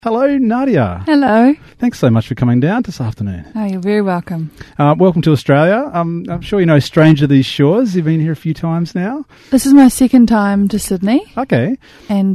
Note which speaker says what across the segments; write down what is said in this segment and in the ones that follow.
Speaker 1: Hello, Nadia.
Speaker 2: Hello.
Speaker 1: Thanks so much for coming down this afternoon.
Speaker 2: Oh, you're very welcome.
Speaker 1: Welcome to Australia. I'm sure you know stranger to these shores. You've been here a few times now.
Speaker 2: This is my second time to Sydney.
Speaker 1: Okay.
Speaker 2: And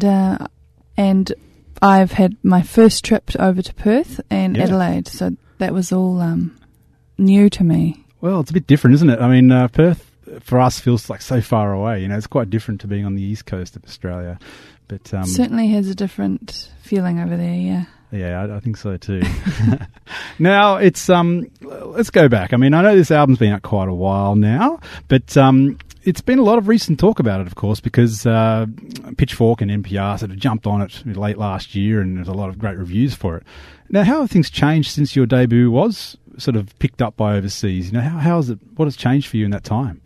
Speaker 2: I've had my first trip over to Perth and Adelaide, so that was all new to me.
Speaker 1: Well, it's a bit different, isn't it? I mean, Perth for us feels like so far away. You know, it's quite different to being on the east coast of Australia. But
Speaker 2: certainly has a different feeling over there, yeah.
Speaker 1: Yeah, I think so too. Now, it's let's go back. I mean, I know this album's been out quite a while now, but it's been a lot of recent talk about it, of course, because Pitchfork and NPR sort of jumped on it late last year, and there's a lot of great reviews for it. Now, how have things changed since your debut was sort of picked up by overseas? You know, how has it? What has changed for you in that time?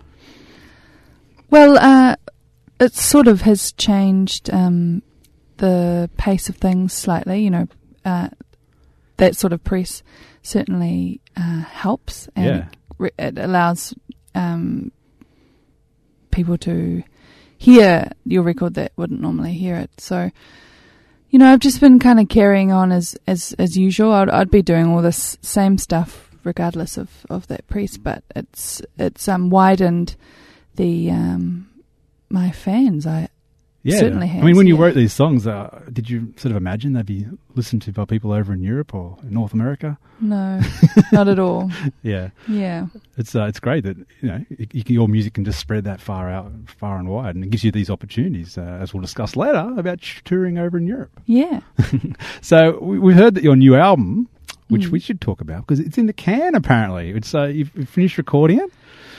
Speaker 2: Well, it sort of has changed the pace of things slightly. You know, that sort of press certainly helps, and it allows people to hear your record that wouldn't normally hear it. So, you know, I've just been kind of carrying on as usual. I'd be doing all this same stuff regardless of that press, but it's widened the my fans. Certainly has.
Speaker 1: I mean, when you wrote these songs, did you sort of imagine they'd be listened to by people over in Europe or in North America?
Speaker 2: No, not at all.
Speaker 1: Yeah. It's great that your music can just spread that far and wide, and it gives you these opportunities, as we'll discuss later, about touring over in Europe. Yeah. So we heard that your new album, which we should talk about because it's in the can apparently. It's you've finished recording it.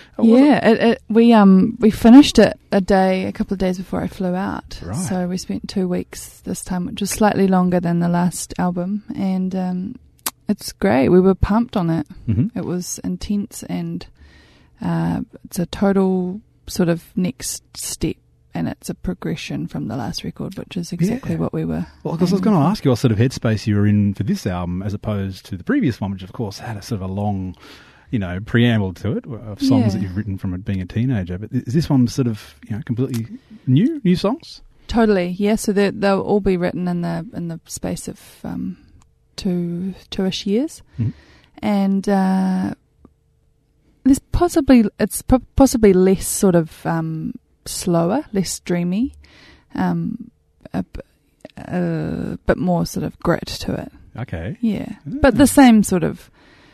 Speaker 2: We finished it a couple of days before I flew out.
Speaker 1: Right.
Speaker 2: So we spent 2 weeks this time, which was slightly longer than the last album, and it's great. We were pumped on it. Mm-hmm. It was intense, and it's a total sort of next step, and it's a progression from the last record, which is exactly what we were. Well,
Speaker 1: because I was going to ask you what sort of headspace you were in for this album as opposed to the previous one, which of course had a sort of a long, preamble to it of songs that you've written from it being a teenager. But is this one sort of, completely new songs?
Speaker 2: Totally, yeah. So they'll all be written in the space of two-ish years, and there's possibly less sort of slower, less dreamy, a bit more sort of grit to it.
Speaker 1: Okay.
Speaker 2: Yeah, but the same sort of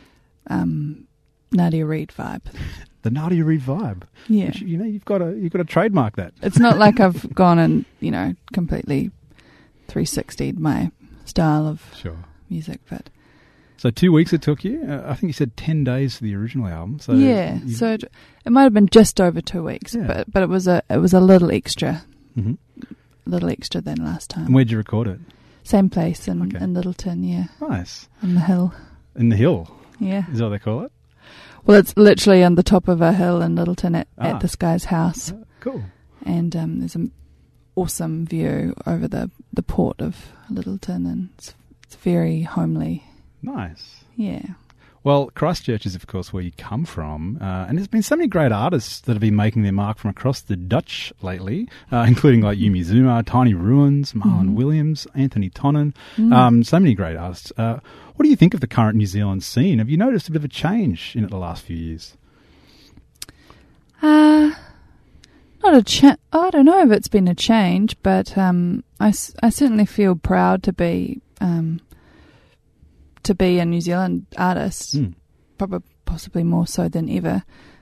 Speaker 2: Nadia Reid vibe.
Speaker 1: The Nadia Reid vibe.
Speaker 2: Yeah.
Speaker 1: Which, you've got to trademark that.
Speaker 2: It's not like I've gone and completely 360'd my style of music, but.
Speaker 1: So 2 weeks it took you. I think you said 10 days for the original album. So
Speaker 2: so it might have been just over 2 weeks, but it was a little extra, little extra than last time.
Speaker 1: And where'd you record it?
Speaker 2: Same place in Littleton, yeah.
Speaker 1: Nice.
Speaker 2: On the hill.
Speaker 1: In the hill?
Speaker 2: Yeah.
Speaker 1: Is that what they call it?
Speaker 2: Well, it's literally on the top of a hill in Littleton at this guy's house.
Speaker 1: Cool.
Speaker 2: And there's an awesome view over the port of Littleton, and it's very homely.
Speaker 1: Nice.
Speaker 2: Yeah.
Speaker 1: Well, Christchurch is, of course, where you come from, and there's been so many great artists that have been making their mark from across the Dutch lately, including like Yumi Zuma, Tiny Ruins, Marlon Williams, Anthony Tonnen, so many great artists. What do you think of the current New Zealand scene? Have you noticed a bit of a change in it the last few years?
Speaker 2: I don't know if it's been a change, but I certainly feel proud to be a New Zealand artist, probably possibly more so than ever.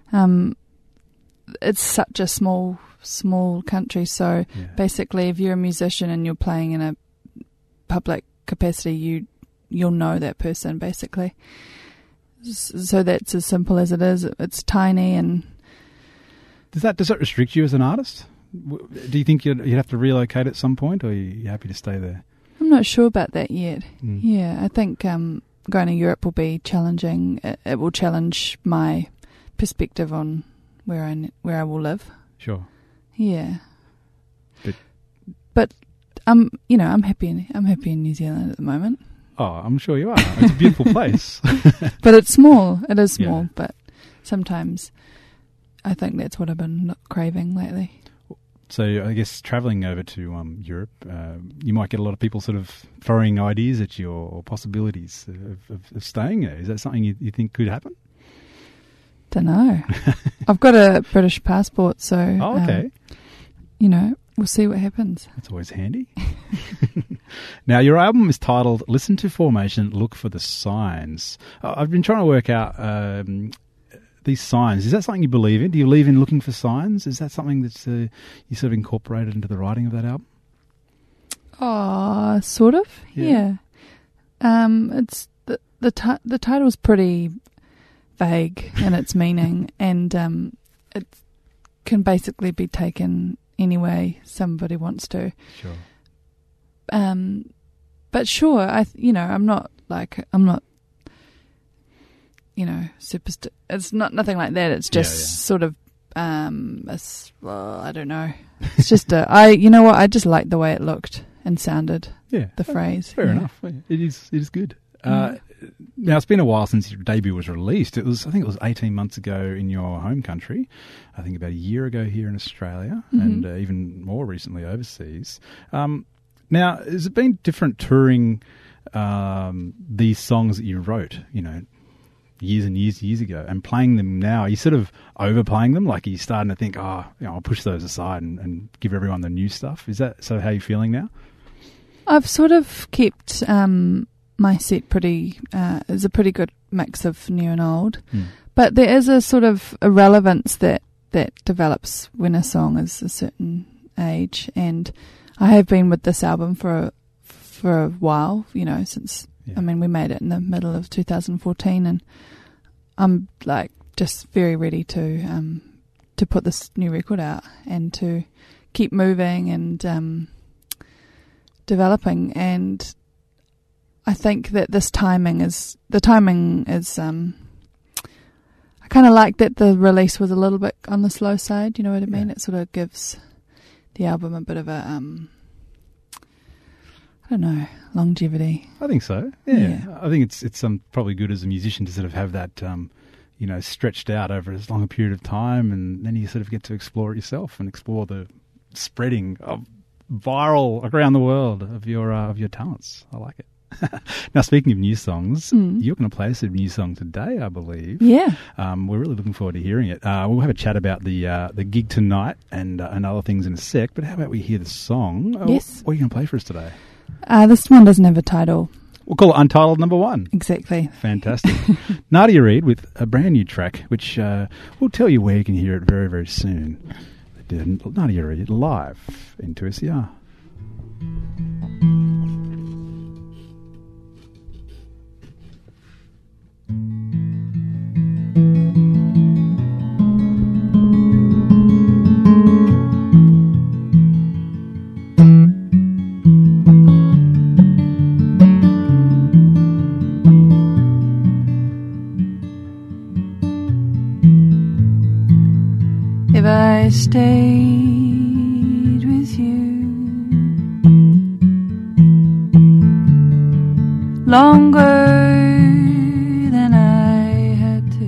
Speaker 2: It's such a small country, so basically if you're a musician and you're playing in a public capacity, you'll know that person basically. So that's as simple as it is. It's tiny. And
Speaker 1: does that restrict you as an artist? Do you think you'd have to relocate at some point, or are you happy to stay there?
Speaker 2: I'm not sure about that yet. Yeah, I think going to Europe will be challenging. It will challenge my perspective on where I will live.
Speaker 1: Sure.
Speaker 2: Yeah. But I'm happy in New Zealand at the moment.
Speaker 1: Oh, I'm sure you are. It's a beautiful place.
Speaker 2: But it's small. It is small, but sometimes I think that's what I've been craving lately.
Speaker 1: So I guess travelling over to Europe, you might get a lot of people sort of throwing ideas at you or possibilities of staying there. Is that something you think could happen?
Speaker 2: Don't know. I've got a British passport, so
Speaker 1: okay.
Speaker 2: We'll see what happens.
Speaker 1: That's always handy. Now, your album is titled "Listen to Formation, Look for the Signs." I've been trying to work out these signs. Is that something you believe in? Do you believe in looking for signs? Is that something that's you sort of incorporated into the writing of that album?
Speaker 2: Oh, sort of. Yeah. It's the title's pretty vague in its meaning, and it can basically be taken any way somebody wants to.
Speaker 1: Sure.
Speaker 2: But sure, I'm not it's nothing like that. It's just sort of, I don't know. It's just I just liked the way it looked and sounded. Yeah, the phrase.
Speaker 1: Fair enough. It is good. Now, it's been a while since your debut was released. I think it was 18 months ago in your home country. I think about a year ago here in Australia, and even more recently overseas. Now, has it been different touring these songs that you wrote, years and years ago, and playing them now? Are you sort of overplaying them? Like, are you starting to think, I'll push those aside and give everyone the new stuff? Is that so how you're feeling now?
Speaker 2: I've sort of kept my set pretty, is a pretty good mix of new and old. But there is a sort of a relevance that develops when a song is a certain age, and I have been with this album for a while, since, we made it in the middle of 2014, and I'm like just very ready to put this new record out and to keep moving and developing. And I think that the timing is I kind of like that the release was a little bit on the slow side, you know what I mean? It sort of gives the album a bit of a, I don't know, longevity.
Speaker 1: I think so. Yeah. I think it's probably good as a musician to sort of have that, stretched out over as long a period of time, and then you sort of get to explore it yourself and explore the spreading of viral around the world of your talents. I like it. Now, speaking of new songs, you're going to play us a new song today, I believe.
Speaker 2: Yeah.
Speaker 1: We're really looking forward to hearing it. We'll have a chat about the gig tonight and other things in a sec, but how about we hear the song?
Speaker 2: Yes.
Speaker 1: What are you going to play for us today?
Speaker 2: This one doesn't have a title.
Speaker 1: We'll call it Untitled Number 1.
Speaker 2: Exactly.
Speaker 1: Fantastic. Nadia Reid with a brand new track, which we'll tell you where you can hear it very, very soon. Nadia Reid live in 2SER.
Speaker 2: If I stayed with you longer than I had to,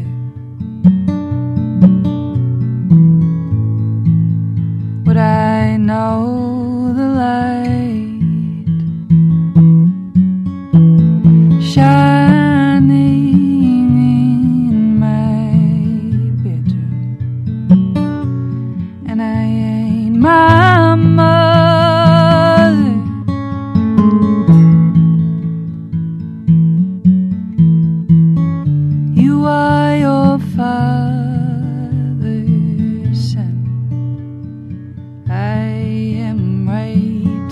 Speaker 2: would I know the light shining in my bedroom? And I ain't my mother, you are your father's son. I am right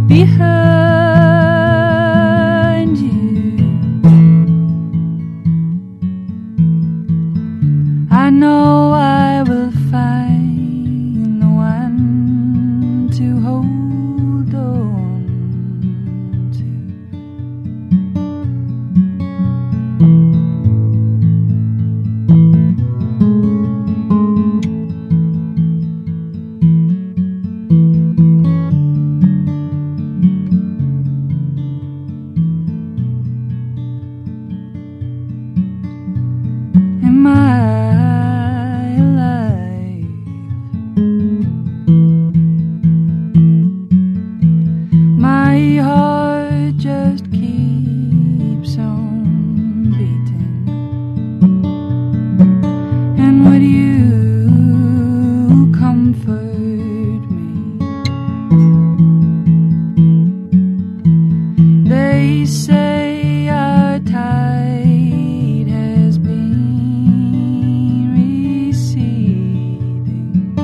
Speaker 2: behind you. I know I will find the one to hold on to. They say our tide has been receding,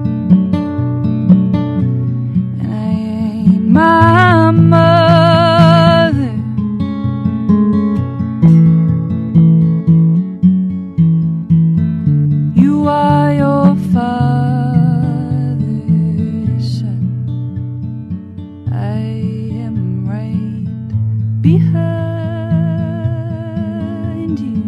Speaker 2: and I ain't my mother. You are your father's son. I am right behind you.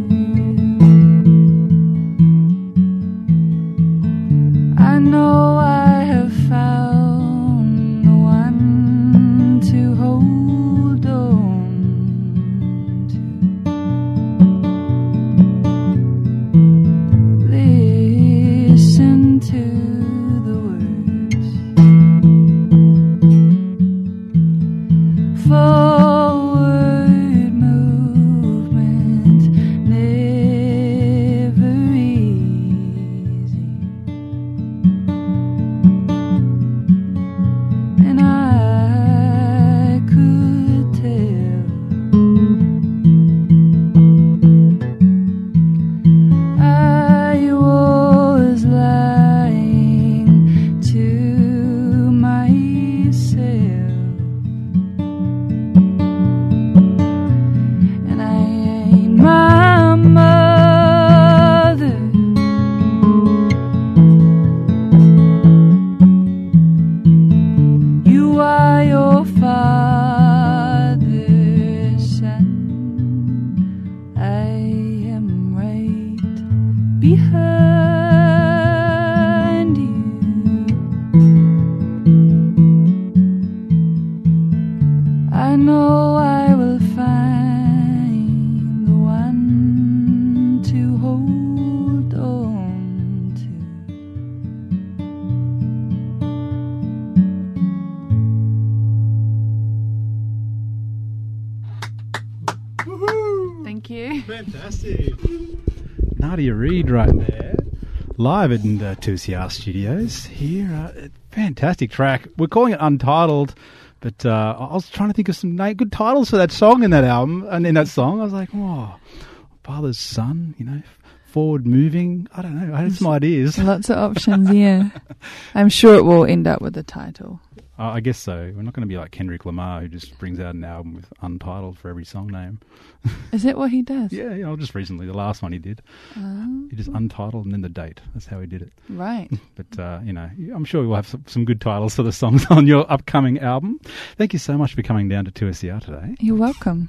Speaker 2: I know I have found the one to hold on to. Listen to the words. Forward movement, never easy. And I could tell I was lying to myself. And I ain't my mother. You are your father's son. I am right behind you. I know I will find the one to hold on to. Thank you.
Speaker 1: Fantastic. Nadia Reid right there. Live in 2CR Studios here. Fantastic track. We're calling it Untitled, but I was trying to think of some good titles for that song in that album. And in that song, I was like, oh, Father's Son, forward moving. I don't know. I had some ideas.
Speaker 2: Lots of options, yeah. I'm sure it will end up with a title.
Speaker 1: I guess so. We're not going to be like Kendrick Lamar, who just brings out an album with Untitled for every song name.
Speaker 2: Is that what he does?
Speaker 1: Yeah, just recently, the last one he did. He just Untitled and then the date. That's how he did it.
Speaker 2: Right.
Speaker 1: But, I'm sure we'll have some good titles for the songs on your upcoming album. Thank you so much for coming down to 2SER today.
Speaker 2: You're welcome.